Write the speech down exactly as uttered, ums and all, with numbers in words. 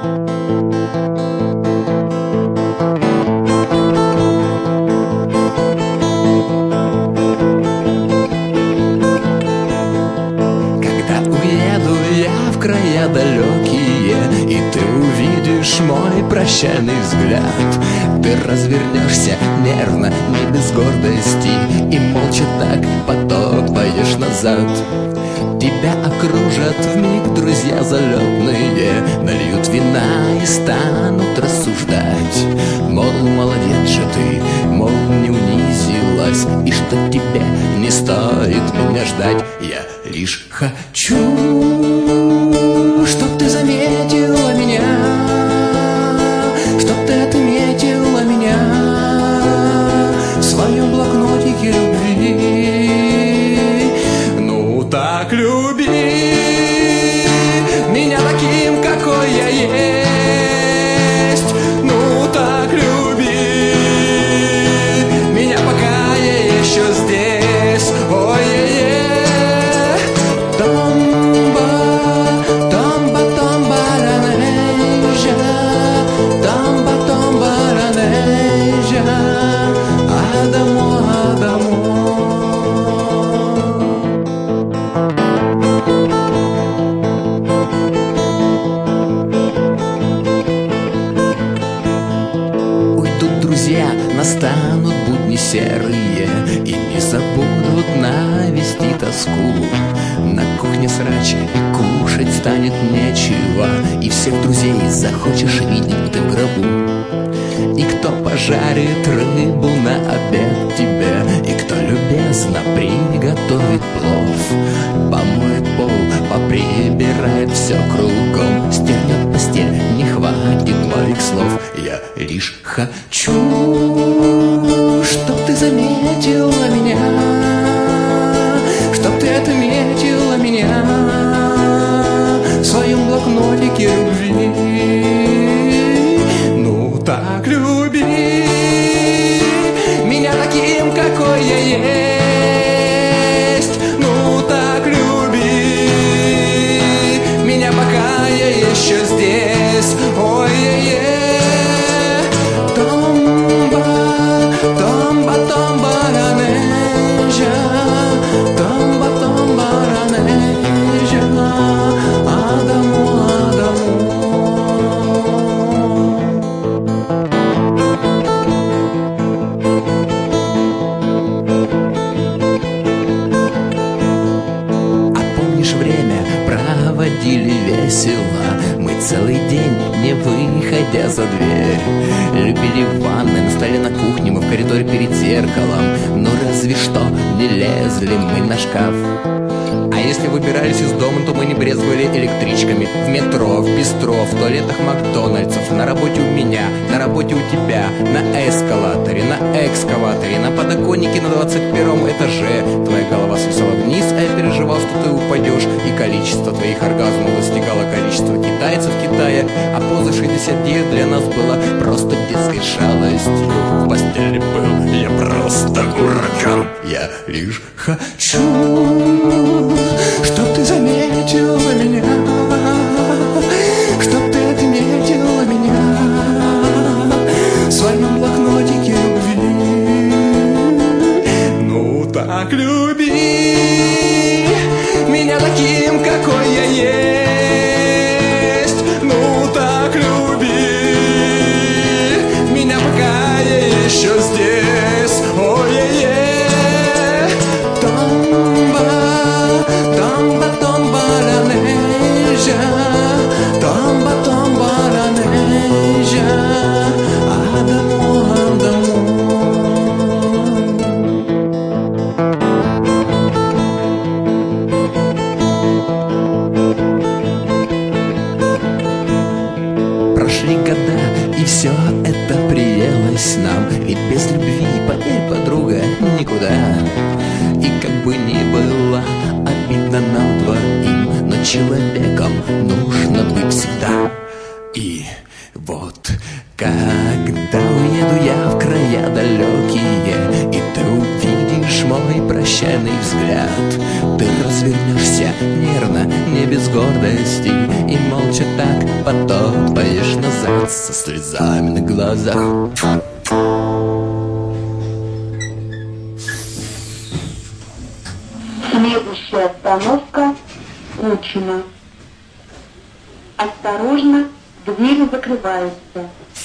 Края далекие, и ты увидишь мой прощальный взгляд. Ты развернешься нервно, не без гордости, и молча так потопаешь назад. Тебя окружат вмиг друзья залетные, нальют вина и станут рассуждать. Мол, молодец же ты, мол, не унизилась, и что тебе не стоит меня ждать. Я лишь хочу, чтоб ты заметила меня, чтоб ты отметила меня в своем блокнотике любви. Ну так люби меня таким, какой я есть. Ну так люби меня, пока я еще здесь. Ой-е-е. Настанут будни серые, и не забудут навести тоску. На кухне срач, и кушать станет нечего, и всех друзей захочешь видеть ты в гробу. И кто пожарит рыбу на обед тебе, и кто любезно приготовит плов, помоет пол, поприбирает все кругом, стернет постель, не хватит моих слов. Я лишь хочу, чтоб ты заметила меня, чтоб ты отметила меня в своем блокнотике любви. Ну так люби меня таким, какой я есть. Ну так люби меня, пока я еще здесь. Ой-е-е. Проводили весело мы целый день, не выходя за дверь. Любили в ванной, на столе на кухне, мы в коридоре перед зеркалом. Но разве что не лезли мы на шкаф. А если выбирались из дома, то мы не брезговали электричками. В метро, в бистро, в туалетах Макдональдсов, на работе у меня, на работе у тебя, на эскалаторе, на экскаваторе, на подоконнике на двадцать первом этаже. Твоя голова свисала вниз, а я переживал, что ты упадешь. И количество твоих оргазмов достигало количества китайцев в Китае. А поза шестьдесят девять для нас была просто детской шалостью. В постели был я просто ураган. Я лишь хочу, чтоб ты заметила меня, чтоб ты отметила меня в своем блокнотике любви. Ну так люби меня таким, какой я есть. Ну так люби меня, пока я еще здесь. Ой-е-е. Прошли года, и все это приелось нам. Ведь без любви, поверь, подруга, никуда. И как бы ни было обидно нам двоим, но человеком нужно быть всегда. И вот когда уеду я в края далекие, и ты увидишь мой прощальный взгляд, ты развернешься нервно, не без гордости, и молча так потопаешь едешь назад со слезами на глазах. Следующая остановка Кучино. Осторожно, двери закрываются.